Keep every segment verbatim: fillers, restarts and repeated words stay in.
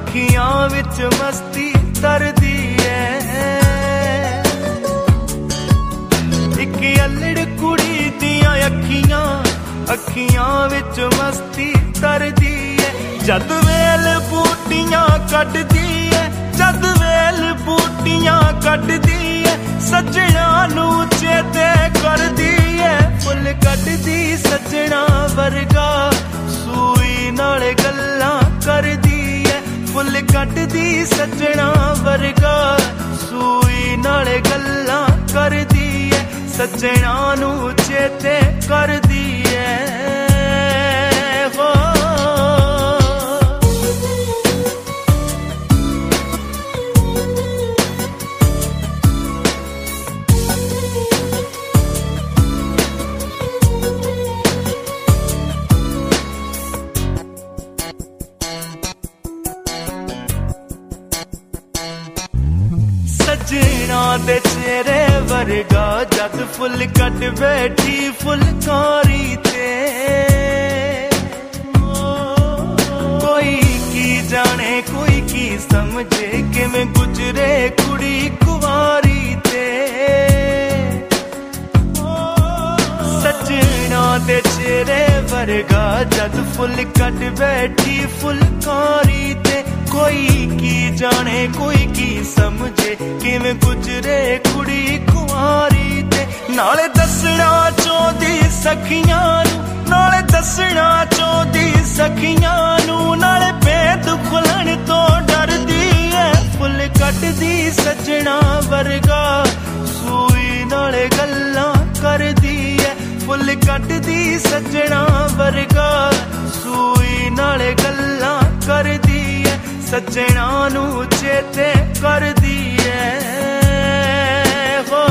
अखियां विच मस्ती तरदी है। इक अल्लड़ कुड़ी दियां अखियां अखियां विच मस्ती तरदी है। जद वेल बूटियां कटदी है जद वेल बूटियां कटदी है सजना नू चेते करदी है। फुल कटदी सजना वर्गा सूई नाल गल्लां करदी है। फुल कटदी सजना वर्गा सूई नाल गल्लां करदी है सजना नू चेते करदी है। हो सजना दे चेहरे वर्गा जद फुल कट बैठी फुलकारी ते। कोई की जाने कोई की समझे किवें गुजरे कुड़ी कुवारी ते। सजना दे चेहरे वर्गा जद फुल कट बैठी फुलकारी ते। कोई की जाने कोई की समझे किवें गुजरे कुड़ी कुआरी ते। नाले दसना चाहदी सखियां नू नाले दसना चाहदी सखियां नू नाले भेद खुलण तो डरदी है। फुल कटदी सजना वर्गा सूई नाले गल्लां करदी है। फुल कटदी सजना वर्गा सूई नाले गल्लां करदी है सजना नू चेते करदी है। हो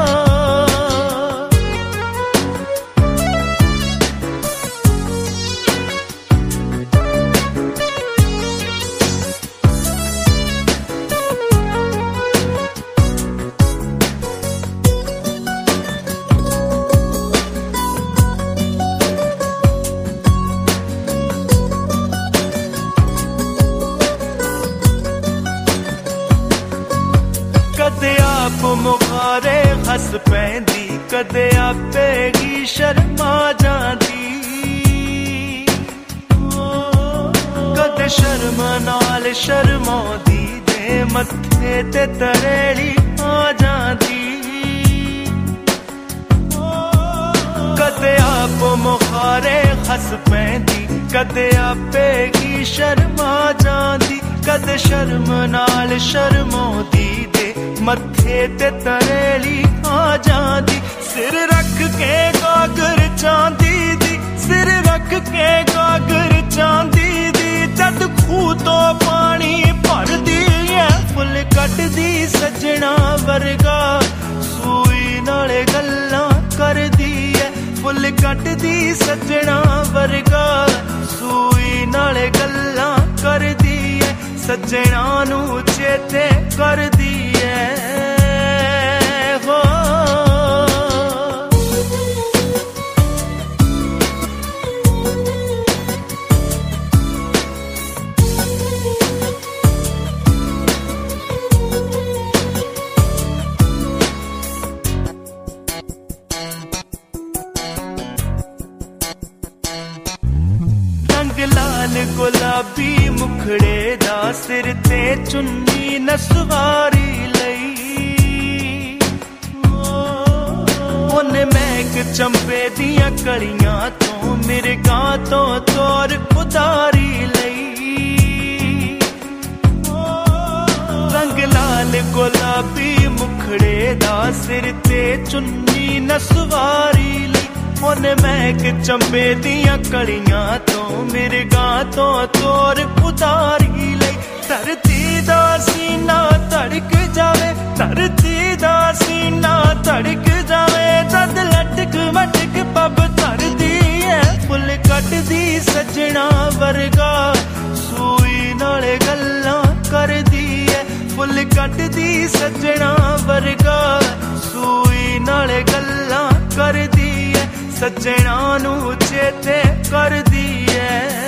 कदे आप मुखारे हस पैंदी कदे आपे ही शर्मा जांदी। कदे शर्म नाल शर्मांदी दे मत्थे ते तरेली आ जांदी। कदे आप मुखारे हस पैंदी कदे आपे ही शर्मा जांदी। कदे शर्म नाल शर्मांदी दे मत्थे ते तरेली आ जांदी। सिर रख के गागर चांदी दी सिर रख के गागर चांदी दी जद खूह तो पानी भरदी है। फुल कटदी सजना वर्गा सूई नाले गल्लां करदी है। फुल कटदी सजना वर्गा सूई नाले गल्लां करदी है सजना नू चेते करदी है। हो लाल गुलाबी मुखड़े दा सिर ते चुन्नी नसवारी लई। ओने महक चंपे दियां कलियां तो मिर्गां तो तोर उदारी लई। रंग लाल गुलाबी मुखड़े दा सिर ते चुन्नी नसवारी लई। ओने महक चंबे दियां कलियां तो मिर्गां तो तोर उतारी लई। धरती दा सीना धड़क जावे धरती दा सीना धड़क जावे जद लटक मटक पब धरदी है। फुल कटदी सजना वर्गा सूई नाले गल्लां करदी है। फुल कटदी सजना वर्गा सूई नाले गल्लां करदी है सजना नू चेते करदी है।